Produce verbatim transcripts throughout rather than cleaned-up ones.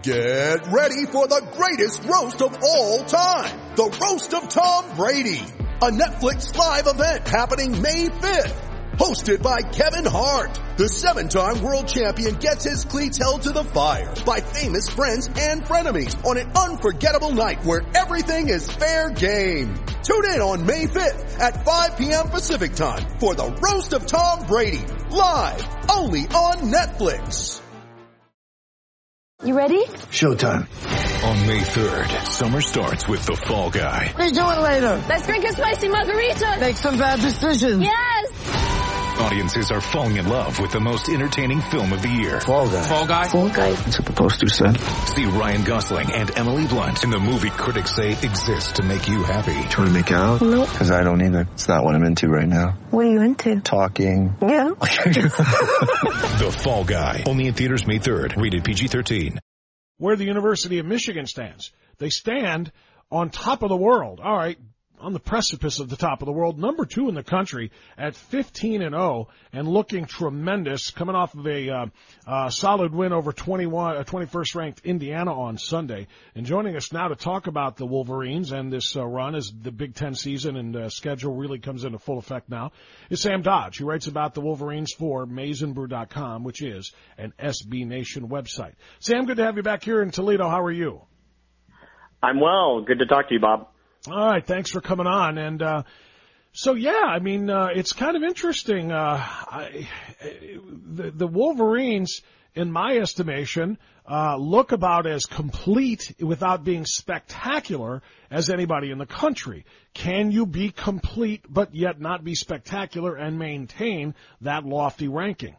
Get ready for the greatest roast of all time. The Roast of Tom Brady. A Netflix live event happening May fifth. Hosted by Kevin Hart. The seven-time world champion gets his cleats held to the fire by famous friends and frenemies on an unforgettable night where everything is fair game. Tune in on May fifth at five p.m. Pacific time for the Roast of Tom Brady. Live only on Netflix. You ready? Showtime. On May third, summer starts with The Fall Guy. What are you doing later? Let's drink a spicy margarita. Make some bad decisions. Yes. Audiences are falling in love with the most entertaining film of the year. Fall Guy. Fall Guy? Fall Guy. That's what the poster said. See Ryan Gosling and Emily Blunt in the movie critics say exists to make you happy. Trying to make it out? Nope. Because I don't either. It's not what I'm into right now. What are you into? Talking. Yeah. The Fall Guy. Only in theaters May third. Rated P G thirteen. Where the University of Michigan stands. They stand on top of the world. All right, on the precipice of the top of the world, number two in the country at fifteen and oh and looking tremendous, coming off of a uh, uh, solid win over twenty-one, uh, twenty-first ranked Indiana on Sunday. And joining us now to talk about the Wolverines and this uh, run as the Big Ten season and uh, schedule really comes into full effect now is Sam Dodge, who writes about the Wolverines for maize and brew dot com, which is an S B Nation website. Sam, good to have you back here in Toledo. How are you? I'm well. Good to talk to you, Bob. All right, thanks for coming on. And uh, so, yeah, I mean, uh, it's kind of interesting. Uh, I, the, the Wolverines, in my estimation, uh, look about as complete without being spectacular as anybody in the country. Can you be complete but yet not be spectacular and maintain that lofty ranking?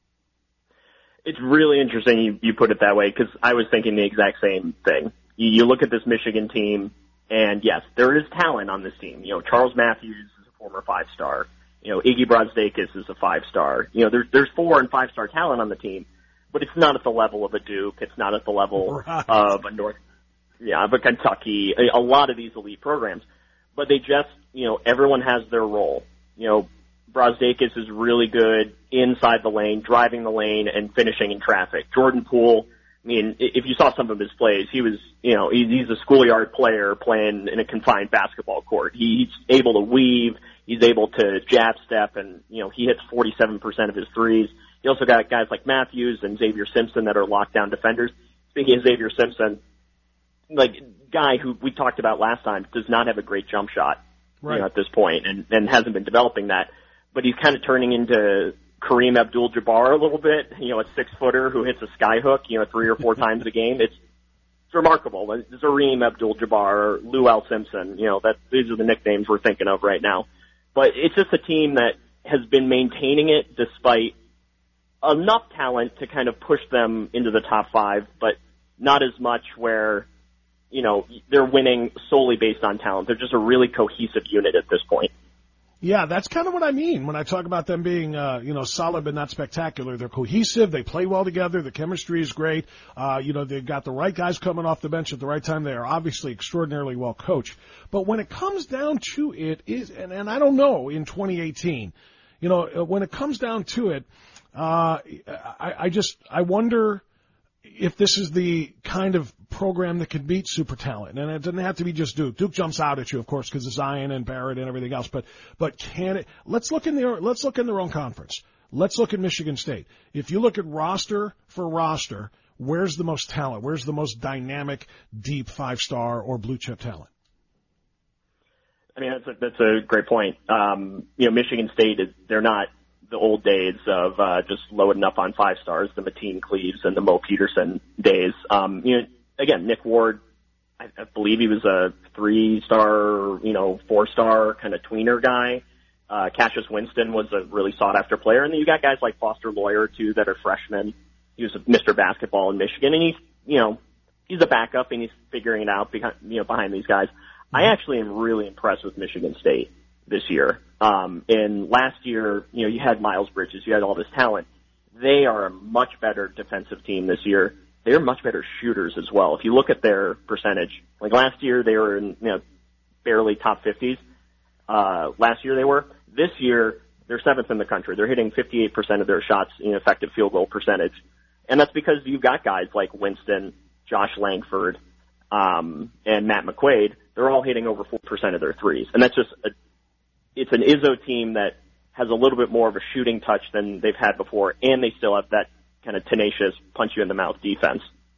It's really interesting you, you put it that way, because I was thinking the exact same thing. You, you look at this Michigan team, and yes, there is talent on this team. You know, Charles Matthews is a former five-star. You know, Iggy Brazdeikis is a five-star. You know, there's there's four and five-star talent on the team, but it's not at the level of a Duke. It's not at the level right. of a North, yeah, of a Kentucky. A, a lot of these elite programs, but they just, you know, everyone has their role. You know, Brazdeikis is really good inside the lane, driving the lane, and finishing in traffic. Jordan Poole, I mean, if you saw some of his plays, he was, you know, he's a schoolyard player playing in a confined basketball court. He's able to weave. He's able to jab step, and, you know, he hits forty-seven percent of his threes. You also got guys like Matthews and Xavier Simpson that are lockdown defenders. Speaking of Xavier Simpson, like, guy who we talked about last time does not have a great jump shot, right. you know, at this point, and, and hasn't been developing that. But he's kind of turning into Kareem Abdul-Jabbar a little bit, you know, a six-footer who hits a skyhook, you know, three or four times a game. It's, it's remarkable. Zareem Abdul-Jabbar, Lou Al Simpson, you know, that these are the nicknames we're thinking of right now. But it's just a team that has been maintaining it despite enough talent to kind of push them into the top five, but not as much where, you know, they're winning solely based on talent. They're just a really cohesive unit at this point. Yeah, that's kind of what I mean when I talk about them being, uh, you know, solid but not spectacular. They're cohesive. They play well together. The chemistry is great. Uh, you know, they've got the right guys coming off the bench at the right time. They are obviously extraordinarily well coached. But when it comes down to it, is and, and I don't know in twenty eighteen, you know, when it comes down to it, uh, I, I just I wonder if this is the kind of program that can beat super talent. And it doesn't have to be just Duke. Duke jumps out at you, of course, because of Zion and Barrett and everything else. But but can it? Let's look in their let's look in their own conference. Let's look at Michigan State. If you look at roster for roster, where's the most talent? Where's the most dynamic, deep five-star or blue-chip talent? I mean, that's a, that's a great point. Um, you know, Michigan State is they're not the old days of uh, just loading up on five stars, the Mateen Cleaves and the Mo Peterson days. Um, you know, again, Nick Ward, I, I believe he was a three-star, you know, four-star kind of tweener guy. Uh, Cassius Winston was a really sought-after player, and then you got guys like Foster Loyer too that are freshmen. He was a Mister Basketball in Michigan, and he's, you know, he's a backup and he's figuring it out behind, you know, behind these guys. I actually am really impressed with Michigan State this year. Um, and last year, you know, you had Miles Bridges, you had all this talent. They are a much better defensive team this year. They're much better shooters as well. If you look at their percentage, like last year they were in, you know, barely top fifties. Uh, last year they were. This year they're seventh in the country. They're hitting fifty-eight percent of their shots in effective field goal percentage. And that's because you've got guys like Winston, Josh Langford, um, and Matt McQuaid, they're all hitting over four percent of their threes. And that's just a, it's an Izzo team that has a little bit more of a shooting touch than they've had before, and they still have that kind of tenacious punch-you-in-the-mouth defense.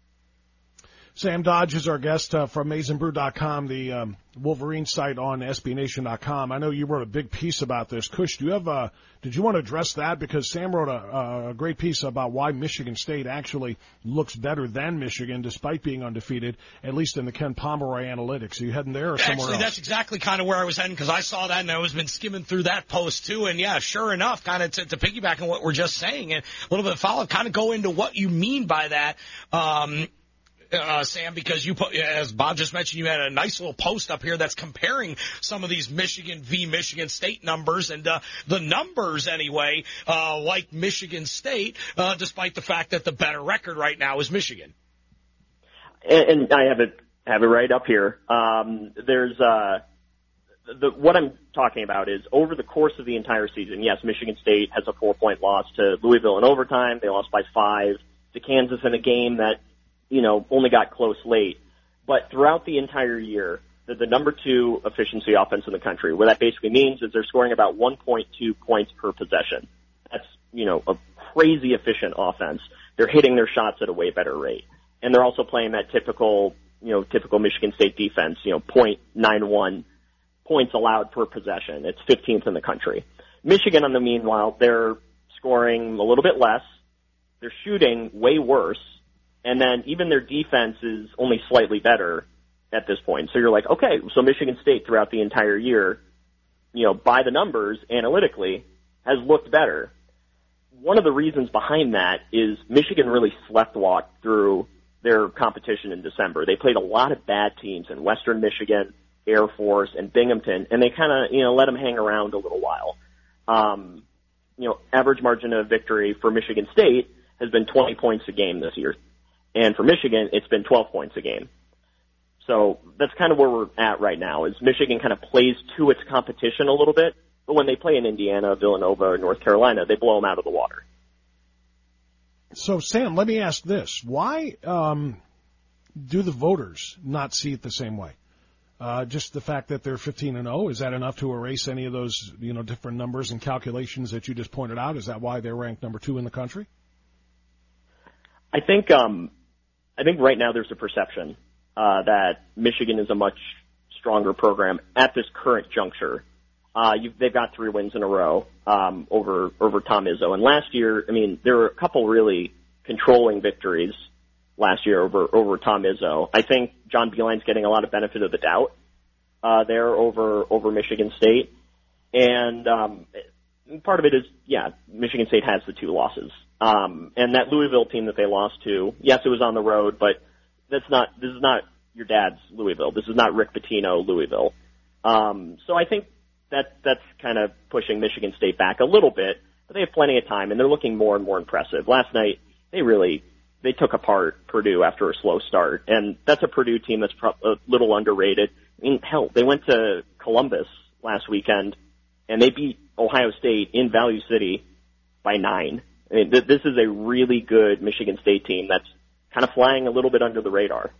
Sam Dodge is our guest uh, from Maize and Brew dot com, the um, Wolverine site on S B Nation dot com. I know you wrote a big piece about this. Kush, do you have uh, did you want to address that? Because Sam wrote a, a great piece about why Michigan State actually looks better than Michigan despite being undefeated, at least in the Ken Pomeroy analytics. Are you heading there or somewhere Actually, else? That's exactly kind of where I was heading, because I saw that and I was been skimming through that post too. And yeah, sure enough, kind of to, to piggyback on what we're just saying and a little bit of follow-up, kind of go into what you mean by that. Um, Uh, Sam, because you put, as Bob just mentioned, you had a nice little post up here that's comparing some of these Michigan v. Michigan State numbers, and uh, the numbers anyway, uh, like Michigan State, uh, despite the fact that the better record right now is Michigan. And, and I have it have it right up here. Um, there's uh, the what I'm talking about is over the course of the entire season. Yes, Michigan State has a four point loss to Louisville in overtime. They lost by five to Kansas in a game that, you know, only got close late. But throughout the entire year, they're the number two efficiency offense in the country. What that basically means is they're scoring about one point two points per possession. That's, you know, a crazy efficient offense. They're hitting their shots at a way better rate. And they're also playing that typical, you know, typical Michigan State defense, you know, point nine one points allowed per possession. It's fifteenth in the country. Michigan, on the meanwhile, they're scoring a little bit less. They're shooting way worse. And then even their defense is only slightly better at this point. So you're like, okay, so Michigan State throughout the entire year, you know, by the numbers, analytically, has looked better. One of the reasons behind that is Michigan really sleptwalked through their competition in December. They played a lot of bad teams in Western Michigan, Air Force, and Binghamton, and they kind of, you know, let them hang around a little while. Um, you know, average margin of victory for Michigan State has been twenty points a game this year. And for Michigan, it's been twelve points a game. So that's kind of where we're at right now, is Michigan kind of plays to its competition a little bit. But when they play in Indiana, Villanova, or North Carolina, they blow them out of the water. So, Sam, let me ask this. Why um, do the voters not see it the same way? Uh, just the fact that they're fifteen and oh, is that enough to erase any of those, you know, different numbers and calculations that you just pointed out? Is that why they're ranked number two in the country? I think um, I think right now there's a perception uh, that Michigan is a much stronger program at this current juncture. Uh, you've, they've got three wins in a row um, over over Tom Izzo, and last year, I mean, there were a couple really controlling victories last year over over Tom Izzo. I think John Beilein's getting a lot of benefit of the doubt uh, there over over Michigan State, and um, part of it is, yeah, Michigan State has the two losses. Um, and that Louisville team that they lost to, yes, it was on the road, but that's not, this is not your dad's Louisville. This is not Rick Pitino Louisville. Um, so I think that, that's kind of pushing Michigan State back a little bit, but they have plenty of time and they're looking more and more impressive. Last night, they really, they took apart Purdue after a slow start, and that's a Purdue team that's pro- a little underrated. I mean, hell, they went to Columbus last weekend and they beat Ohio State in Value City by nine. I mean, th- this is a really good Michigan State team that's kind of flying a little bit under the radar.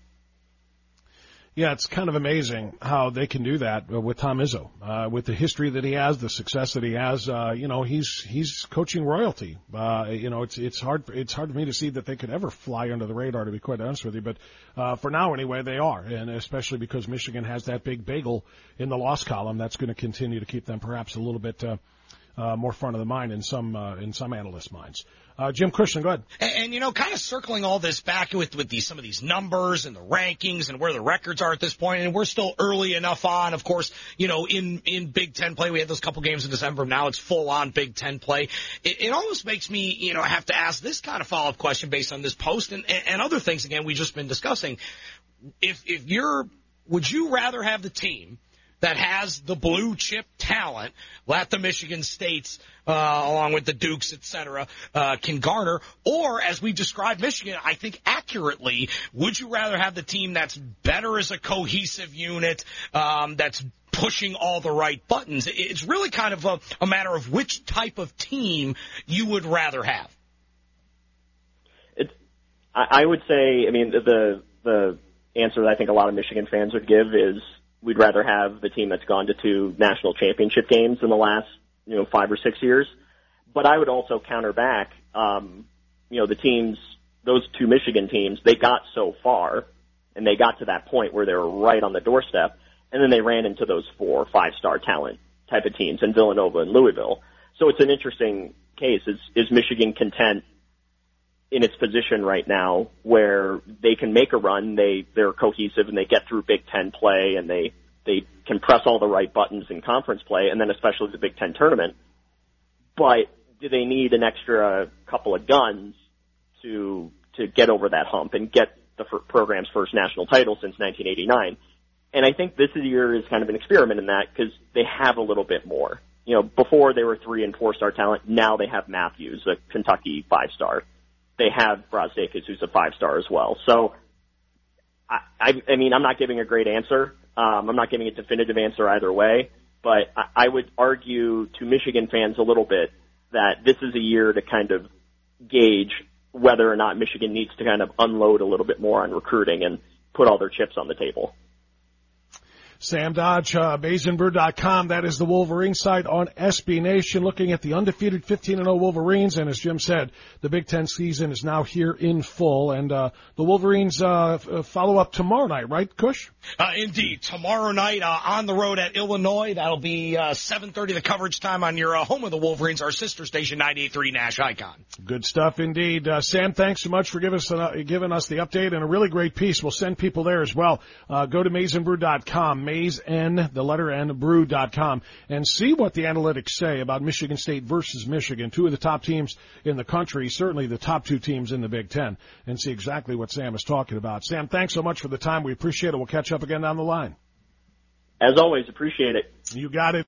Yeah, it's kind of amazing how they can do that with Tom Izzo, uh, with the history that he has, the success that he has. Uh, you know, he's he's coaching royalty. Uh, you know, it's it's hard it's hard for me to see that they could ever fly under the radar, to be quite honest with you. But uh, for now, anyway, they are, and especially because Michigan has that big bagel in the loss column, that's going to continue to keep them perhaps a little bit. Uh, Uh, more front of the mind in some uh, in some analysts' minds. Uh, Jim Christian, go ahead. And, and you know, kind of circling all this back with with these some of these numbers and the rankings and where the records are at this point, and we're still early enough on. Of course, you know, in in Big Ten play, we had those couple games in December. Now it's full on Big Ten play. It, it almost makes me, you know, have to ask this kind of follow up question based on this post and, and, and other things. Again, we've just been discussing. If if you're, would you rather have the team that has the blue chip talent that the Michigan States, uh, along with the Dukes, et cetera, uh, can garner? Or, as we described Michigan, I think accurately, would you rather have the team that's better as a cohesive unit, um, that's pushing all the right buttons? It's really kind of a, a matter of which type of team you would rather have. It's, I, I would say, I mean, the, the the answer that I think a lot of Michigan fans would give is we'd rather have the team that's gone to two national championship games in the last, you know, five or six years. But I would also counter back, um, you know, the teams, those two Michigan teams, they got so far, and they got to that point where they were right on the doorstep, and then they ran into those four five-star talent type of teams in Villanova and Louisville. So it's an interesting case. Is, is Michigan content in its position right now where they can make a run, they, they're cohesive, and they get through Big Ten play, and they, they can press all the right buttons in conference play, and then especially the Big Ten tournament. But do they need an extra couple of guns to to get over that hump and get the f- program's first national title since nineteen eighty-nine? And I think this year is kind of an experiment in that because they have a little bit more. You know, before they were three and four star talent, now they have Matthews, a Kentucky five star. They have Brazdeikis, who's a five star as well. So, I, I, I mean, I'm not giving a great answer. Um, I'm not giving a definitive answer either way. But I, I would argue to Michigan fans a little bit that this is a year to kind of gauge whether or not Michigan needs to kind of unload a little bit more on recruiting and put all their chips on the table. Sam Dodge, uh, Maize and Brew dot com. That is the Wolverine site on S B Nation, looking at the undefeated fifteen and oh Wolverines. And as Jim said, the Big Ten season is now here in full. And uh, the Wolverines uh, f- follow up tomorrow night, right, Kush? Uh, indeed. Tomorrow night uh, on the road at Illinois. That'll be uh, seven thirty the coverage time on your uh, home of the Wolverines, our sister station, ninety-eight point three Nash Icon. Good stuff indeed. Uh, Sam, thanks so much for giving us, uh, giving us the update and a really great piece. We'll send people there as well. Uh, go to Maize and Brew dot com. Maize N, the letter N, brew dot com, and see what the analytics say about Michigan State versus Michigan, two of the top teams in the country, certainly the top two teams in the Big Ten, and see exactly what Sam is talking about. Sam, thanks so much for the time. We appreciate it. We'll catch up again down the line. As always, appreciate it. You got it.